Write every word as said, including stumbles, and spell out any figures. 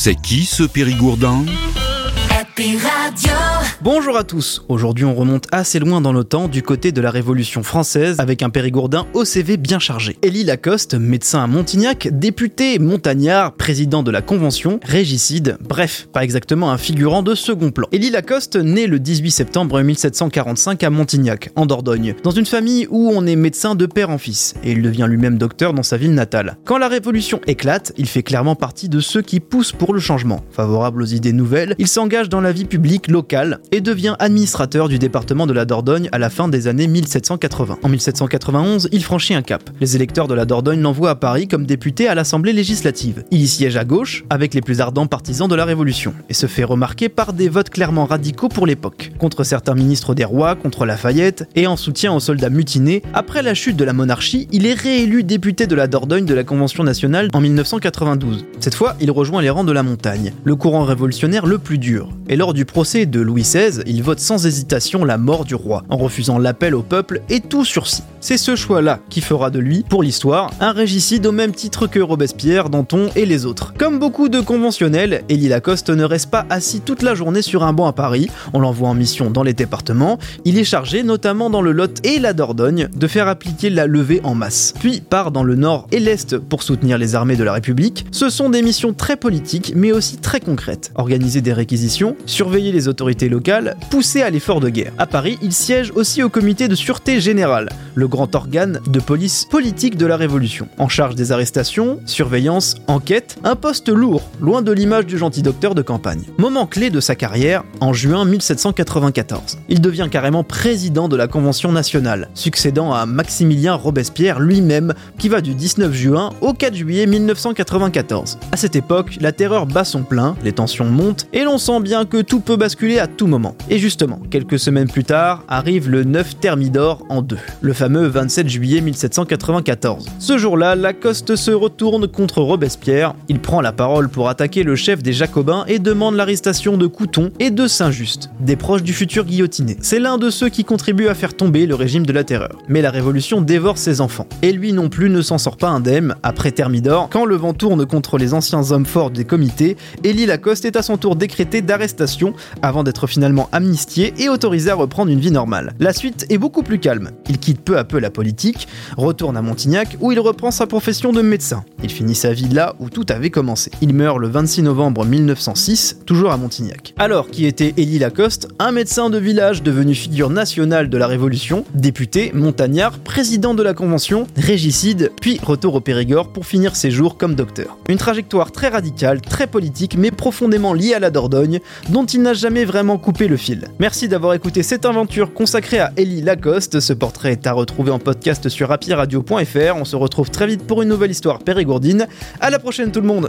C'est qui ce Périgourdin ? Happy Radio. Bonjour à tous, aujourd'hui on remonte assez loin dans le temps du côté de la Révolution française avec un Périgourdin au C V bien chargé. Élie Lacoste, médecin à Montignac, député, montagnard, président de la Convention, régicide, bref, pas exactement un figurant de second plan. Élie Lacoste naît le dix-huit septembre mille sept cent quarante-cinq à Montignac, en Dordogne, dans une famille où on est médecin de père en fils, et il devient lui-même docteur dans sa ville natale. Quand la Révolution éclate, il fait clairement partie de ceux qui poussent pour le changement. Favorable aux idées nouvelles, il s'engage dans la vie publique locale et devient administrateur du département de la Dordogne à la fin des années mille sept cent quatre-vingts. En mille sept cent quatre-vingt-onze, il franchit un cap. Les électeurs de la Dordogne l'envoient à Paris comme député à l'Assemblée législative. Il y siège à gauche, avec les plus ardents partisans de la Révolution, et se fait remarquer par des votes clairement radicaux pour l'époque, contre certains ministres des rois, contre Lafayette, et en soutien aux soldats mutinés. Après la chute de la monarchie, il est réélu député de la Dordogne de la Convention nationale en mille neuf cent quatre-vingt-douze. Cette fois, il rejoint les rangs de la montagne, le courant révolutionnaire le plus dur. Et lors du procès de Louis seize, il vote sans hésitation la mort du roi, en refusant l'appel au peuple et tout sursis. C'est ce choix-là qui fera de lui, pour l'histoire, un régicide au même titre que Robespierre, Danton et les autres. Comme beaucoup de conventionnels, Élie Lacoste ne reste pas assis toute la journée sur un banc à Paris, on l'envoie en mission dans les départements, il est chargé, notamment dans le Lot et la Dordogne, de faire appliquer la levée en masse. Puis part dans le Nord et l'Est pour soutenir les armées de la République. Ce sont des missions très politiques, mais aussi très concrètes. Organiser des réquisitions, surveiller les autorités locales, pousser à l'effort de guerre. À Paris, il siège aussi au comité de sûreté générale, le grand organe de police politique de la Révolution, en charge des arrestations, surveillance, enquête, un poste lourd, loin de l'image du gentil docteur de campagne. Moment clé de sa carrière, en juin mille sept cent quatre-vingt-quatorze. Il devient carrément président de la Convention nationale, succédant à Maximilien Robespierre lui-même, qui va du dix-neuf juin au quatre juillet mille neuf cent quatre-vingt-quatorze. À cette époque, la terreur bat son plein, les tensions montent, et l'on sent bien que tout peut basculer à tout moment. Et justement, quelques semaines plus tard, arrive le neuf Thermidor en deux, le fameux vingt-sept juillet mille sept cent quatre-vingt-quatorze. Ce jour-là, Lacoste se retourne contre Robespierre, il prend la parole pour attaquer le chef des Jacobins et demande l'arrestation de Couthon et de Saint-Just, des proches du futur guillotiné. C'est l'un de ceux qui contribuent à faire tomber le régime de la terreur. Mais la Révolution dévore ses enfants, et lui non plus ne s'en sort pas indemne. Après Thermidor, quand le vent tourne contre les anciens hommes forts des comités, Élie Lacoste est à son tour décrété d'arrestation avant d'être finalement amnistié et autorisé à reprendre une vie normale. La suite est beaucoup plus calme. Il quitte peu à peu la politique, retourne à Montignac où il reprend sa profession de médecin. Il finit sa vie là où tout avait commencé. Il meurt le vingt-six novembre mille neuf cent six, toujours à Montignac. Alors, qui était Élie Lacoste? Un médecin de village devenu figure nationale de la Révolution, député, montagnard, président de la Convention, régicide, puis retour au Périgord pour finir ses jours comme docteur. Une trajectoire très radicale, très politique, mais profondément liée à la Dordogne, dont il n'a jamais vraiment coupé le fil. Merci d'avoir écouté cette aventure consacrée à Élie Lacoste. Ce portrait est à retrouver en podcast sur happy radio point f r. On se retrouve très vite pour une nouvelle histoire périgourdine. À la prochaine tout le monde!